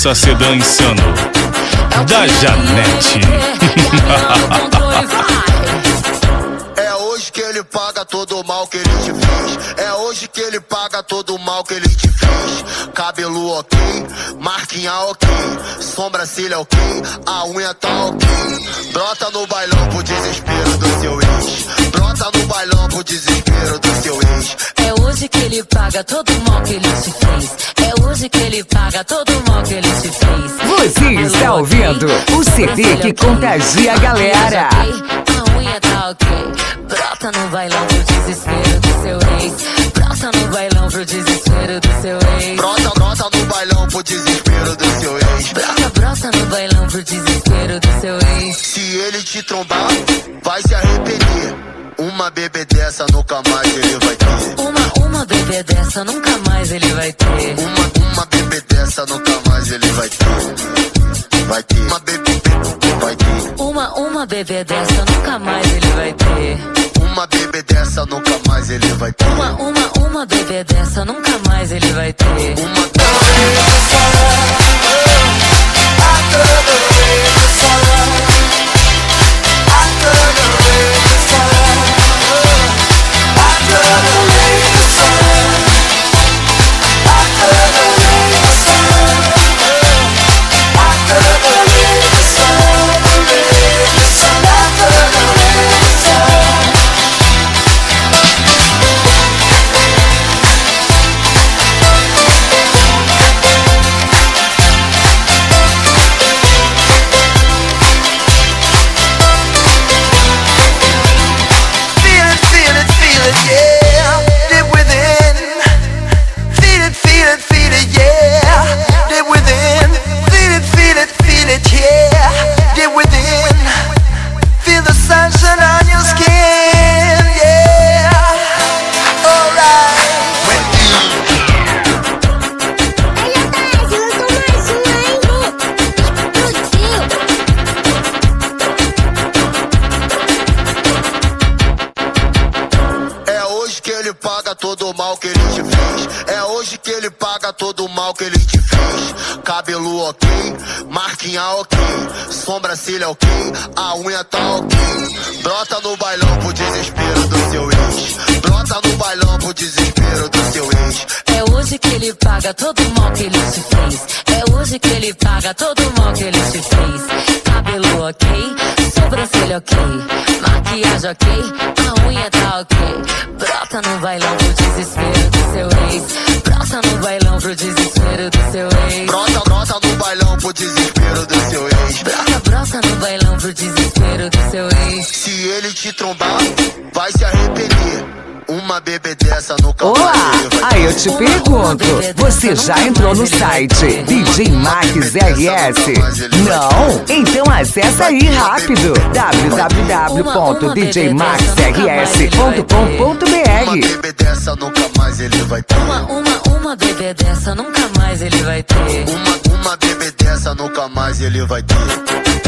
Massa Sedã Insano, da Janete. É hoje que ele paga todo o mal que ele te fez. É hoje que ele paga todo o mal que ele te fez. Cabelo ok, marquinha ok, sobrancelha ok, a unha tá ok. Brota no bailão pro desespero do seu ex. Brota no bailão pro desespero do seu ex. É hoje que ele paga todo o mal que ele te fez. É hoje que ele paga todo o mal que ele te fez. Você está ouvindo o CD que contagia a galera. A unha tá ok. Brota no bailão pro desespero do seu ex. Brota no bailão pro desespero do seu ex. Brota no bailão pro desespero do seu ex. Brota no bailão pro desespero do seu ex. Se ele te trombar, vai se arrepender. Uma bebê dessa nunca mais ele vai ter. Uma bebê dessa nunca mais ele vai ter. Uma bebê dessa nunca mais ele vai ter. Vai ter. Uma bebê vai ter. Uma bebê dessa nunca mais ele vai ter. Uma bebê dessa nunca mais ele vai ter. Uma bebê dessa nunca mais ele vai ter. Uma todo o mal que ele te fez. É hoje que ele paga todo o mal que ele te fez. Cabelo ok, marquinha ok, sobrancelha ok, a unha tá ok. Brota no bailão pro desespero do seu ex. Brota no bailão pro desespero do seu ex. É hoje que ele paga todo o mal que ele te fez. É hoje que ele paga todo o mal que ele te fez. Cabelo ok, sobrancelha ok, maquiagem ok, a unha tá ok. Brota no bailão pro desespero do seu ex. Brota no bailão pro desespero do seu ex. Brota no bailão pro desespero do seu ex. Brota no bailão pro desespero do seu ex. Se ele te trombar, vai se arrepender. Uma bebê dessa nunca mais ele vai ter. Aí eu te pergunto, você já entrou no site DJ Max RS? Não? Então acessa aí rápido www.djmaxrs.com.br. Uma bebê dessa nunca mais ele vai ter. Uma bebê dessa nunca mais ele vai ter. Uma bebê dessa nunca mais ele vai ter.